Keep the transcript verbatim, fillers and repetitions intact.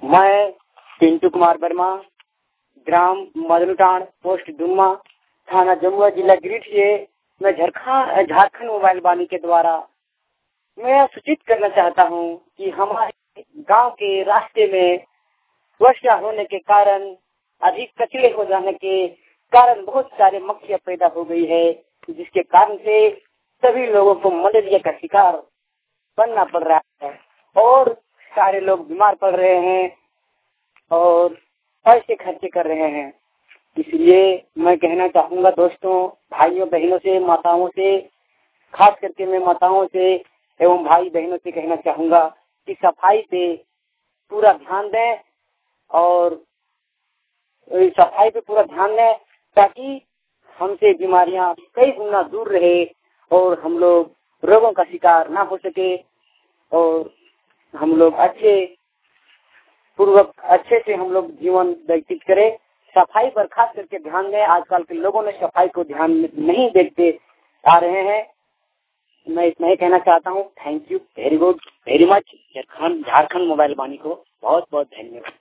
मैं पिंटू कुमार वर्मा, ग्राम मदनुटाण, पोस्ट डुम्मा, थाना जमुआ, जिला गिरिडीह से मैं झारखंड झारखंड मोबाइल वाणी के द्वारा मैं सूचित करना चाहता हूं कि हमारे गांव के रास्ते में वर्षा होने के कारण अधिक कचरे हो जाने के कारण बहुत सारे मक्खियां पैदा हो गई है, जिसके कारण से सभी लोगों को मलेरिया का शिकार बनना पड़ रहा है और सारे लोग बीमार पड़ रहे हैं और पैसे खर्चे कर रहे हैं। इसलिए मैं कहना चाहूंगा दोस्तों, भाइयों बहनों से, माताओं से, खास करके मैं माताओं से एवं भाई बहनों से कहना चाहूंगा कि सफाई पे पूरा ध्यान दें और सफाई पे पूरा ध्यान दें ताकि हमसे बीमारियां कई गुना दूर रहे और हम लोग रोगों का शिकार ना हो सके और हम लोग अच्छे पूर्वक अच्छे से हम लोग जीवन व्यतीत करें। सफाई पर खास करके ध्यान दें। आजकल के लोगों ने सफाई को ध्यान नहीं देते आ रहे हैं। मैं इतना ही कहना चाहता हूँ। Thank you very good very much. Jharkhand Jharkhand mobile Vani को बहुत बहुत धन्यवाद।